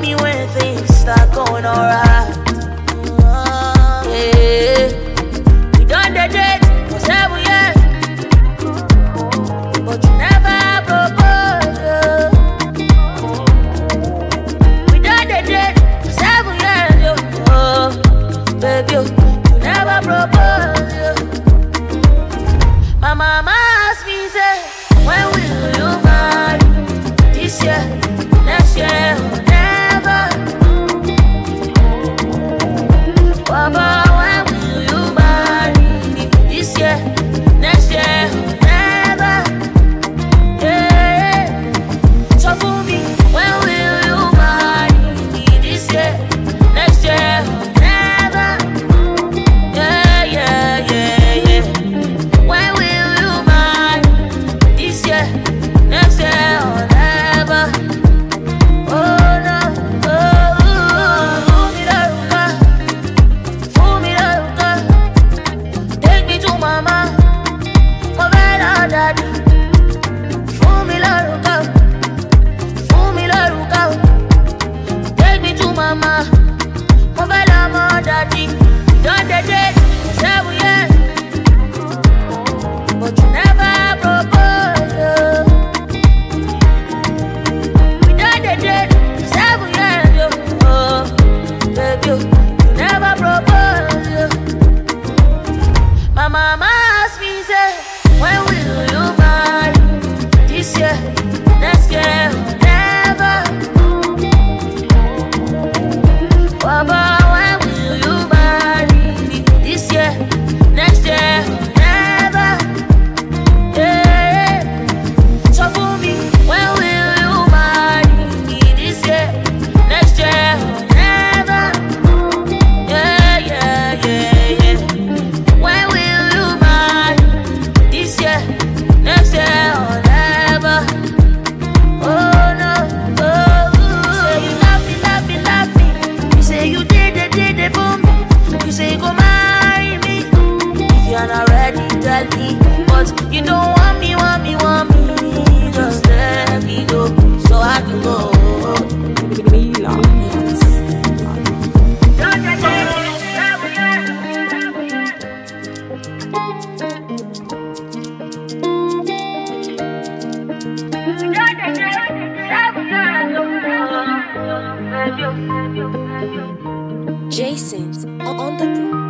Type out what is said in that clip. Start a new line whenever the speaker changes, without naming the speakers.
me when things start going alright. Yeah. We done the date for 7 years, but you never proposed. We done the date for 7 years, yo. Oh, baby, you never proposed. My mama asked me, say, when will you marry? This year, next year, never. Baba, when will you marry? This year, next year, never. Yeah. So for me, when will you marry? This year, next year, never. Yeah, yeah, yeah, yeah. When will you marry? This year, next year, never. Oh no, oh, fool me the ruka, fool me the ruka. Take me to mama, Movela daddy. Fool me the ruka, fool me the ruka. Take me to mama, Movela daddy. Done the date, 7 years, but you never proposed. We done the date, 7 years, yo. Oh, baby, you never proposed. My mama asked me, say, when will you marry? This year, next year, never. Baba, when will you marry? This year, next year, never. Yeah. So for me, when will you marry? This year, next year, never. Yeah, yeah, yeah, yeah. When will you marry? This year, next year, never. Oh no, oh. You say you love me, love me, love me. You say you did it for me. You say you go marry me. If you're not ready, tell me. But you don't want me, want me, want me. Just let me go, so I can go.
Jason's on the